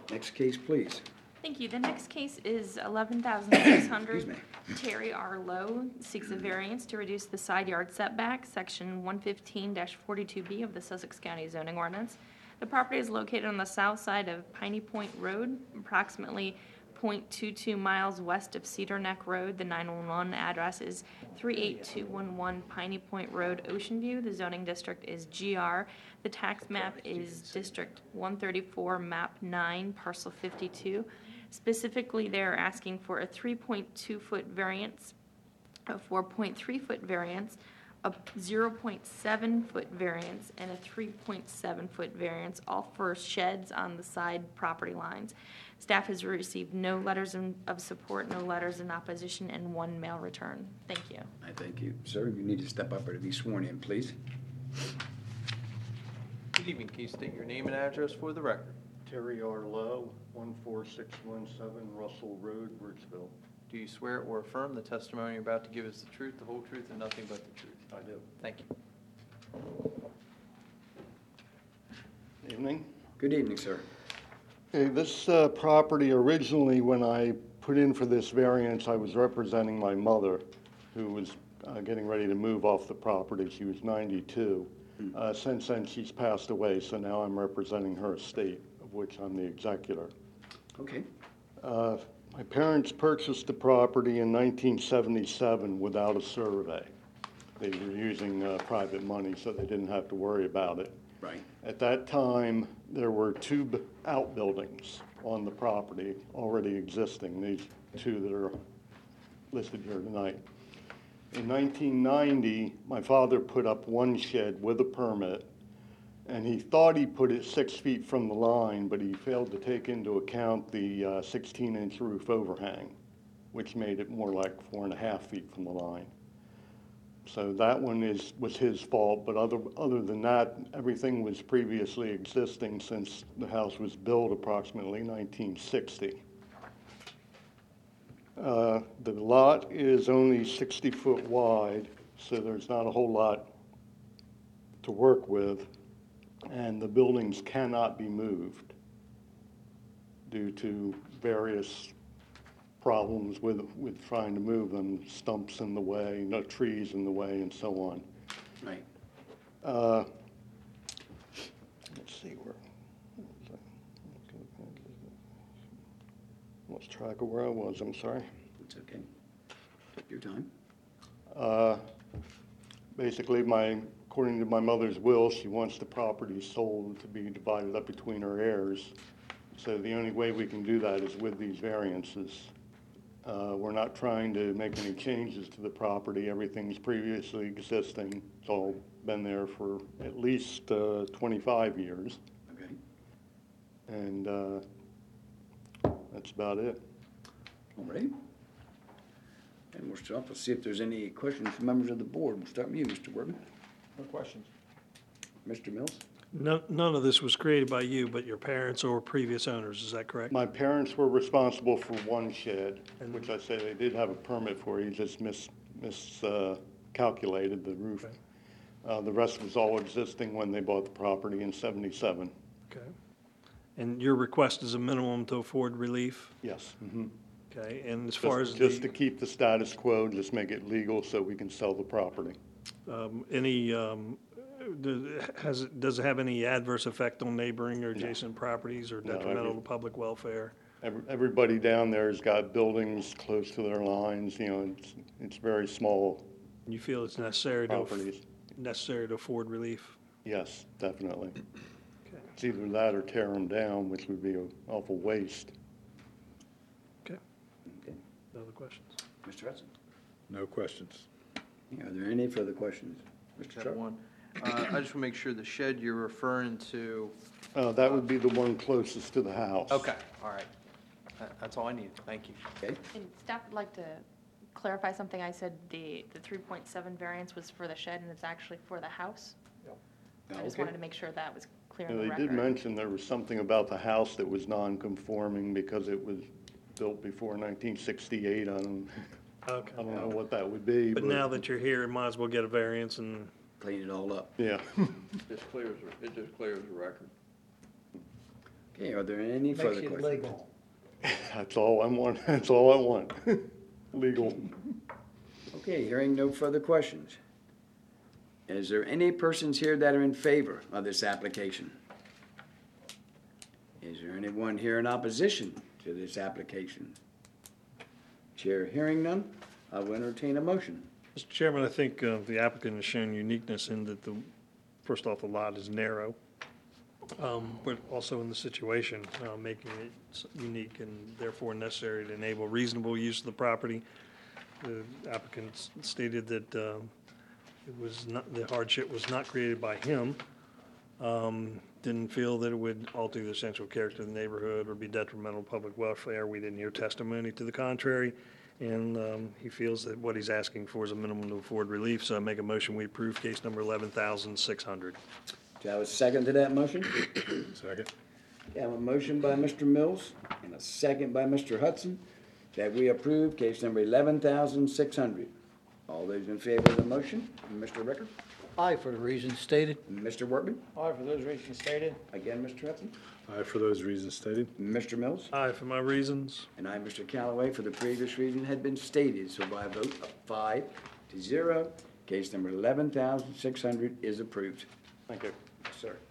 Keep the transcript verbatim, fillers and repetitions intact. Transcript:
Next case, please. Thank you. The next case is eleven thousand six hundred. Excuse me. Terry R. Lowe seeks a variance to reduce the side yard setback, section one fifteen forty-two B of the Sussex County zoning ordinance. The property is located on the south side of Piney Point Road, approximately zero point two two miles west of Cedar Neck Road. The nine one one address is three eight two one one Piney Point Road, Ocean View. The zoning district is G R. The tax map is District one thirty-four, Map nine, Parcel fifty-two. Specifically, they're asking for a three point two foot variance, a four point three foot variance, a zero point seven foot variance, and a three point seven foot variance, all for sheds on the side property lines. Staff has received no letters in- of support, no letters in opposition, and one mail return. Thank you. I thank you. Sir, you need to step up or to be sworn in, please. Good evening. Can you state your name and address for the record? Terry R. Lowe, one four six one seven Russell Road, Birchville. Do you swear or affirm the testimony you're about to give is the truth, the whole truth, and nothing but the truth? I do. Thank you. Evening. Good evening, sir. Okay, this uh, property originally, when I put in for this variance, I was representing my mother, who was uh, getting ready to move off the property. She was ninety-two. Uh, since then, she's passed away, so now I'm representing her estate, of which I'm the executor. Okay. Uh, My parents purchased the property in nineteen seventy-seven without a survey. They were using uh, private money, so they didn't have to worry about it. Right. At that time, there were two b- outbuildings on the property already existing, these two that are listed here tonight. In nineteen ninety, my father put up one shed with a permit, and he thought he put it six feet from the line, but he failed to take into account the sixteen-inch roof overhang, which made it more like four and a half feet from the line. So that one is, was his fault, but other, other than that, everything was previously existing since the house was built approximately nineteen sixty. Uh, The lot is only sixty foot wide, so there's not a whole lot to work with, and the buildings cannot be moved due to various problems with, with trying to move them, stumps in the way, no trees in the way, and so on. Right. Uh, Let's see, where, lost track of where I was, I'm sorry. It's okay. Take your time. Uh, Basically, my, according to my mother's will, she wants the property sold to be divided up between her heirs. So the only way we can do that is with these variances. Uh, We're not trying to make any changes to the property. Everything's previously existing. It's all been there for at least uh, twenty-five years. Okay. And uh, that's about it. All right. And we'll start, let's see if there's any questions from members of the board. We'll start with you, Mister Worthing. No questions. Mister Mills? No, none of this was created by you, but your parents or previous owners, is that correct? My parents were responsible for one shed, which I say they did have a permit for. He just mis, miscalculated the roof. Okay. Uh, the rest was all existing when they bought the property in seventy-seven. Okay. And your request is a minimum to afford relief? Yes. Mhm. Okay, and as far as Just, just to the, keep the status quo, just make it legal so we can sell the property. um, any, um, do- has, it- does it have any adverse effect on neighboring or adjacent properties or No, detrimental every- to public welfare? Every, everybody down there has got buildings close to their lines, you know, it's, it's very small You feel it's necessary to, aff- properties. necessary to afford relief? Yes, definitely. Okay. It's either that or tear them down, which would be an awful waste. Okay, Okay. no other questions? Mister Hudson? No questions. Yeah, Are there any further questions? Just Mister have Sharp? one. Uh, I just want to make sure the shed you're referring to, Uh, that would be the one closest to the house. okay, all right. That- That's all I need. Thank you. Okay. And staff would like to clarify something. I said the, the three point seven variance was for the shed, and it's actually for the house. I just Okay. wanted to make sure that was clear Yeah, on the they record. did mention there was something about the house that was non-conforming because it was built before nineteen sixty-eight. I don't, Okay. I don't know what that would be. But now that you're here, might as well get a variance and, Clean it all up. Yeah. Just clears, it just clears the record. Okay, are there any Makes further it questions? legal. That's all I want, that's all I want. Legal. Okay, hearing no further questions. Is there any persons here that are in favor of this application? Is there anyone here in opposition to this application? Chair hearing none, I will entertain a motion. Mister Chairman, I think uh, the applicant has shown uniqueness in that the, first off, the lot is narrow, um, but also in the situation, uh, making it s- unique and therefore necessary to enable reasonable use of the property. The applicant s- stated that um, it was not, the hardship was not created by him. Um, Didn't feel that it would alter the essential character of the neighborhood or be detrimental to public welfare. We didn't hear testimony to the contrary. And um, he feels that what he's asking for is a minimum to afford relief. So I make a motion, we approve case number eleven thousand six hundred. Do I have a second to that motion? Second. I have a motion by Mister Mills and a second by Mister Hudson that we approve case number eleven thousand six hundred. All those in favor of the motion, Mister Ricker, Aye, for the reasons stated. Mister Workman, Aye, for those reasons stated. again, Mister Hudson, Aye, for those reasons stated. Mister Mills, Aye, for my reasons. and I, Mister Callaway, for the previous reason had been stated. So by a vote of five to zero, case number eleven thousand six hundred is approved. Thank you. Yes, sir.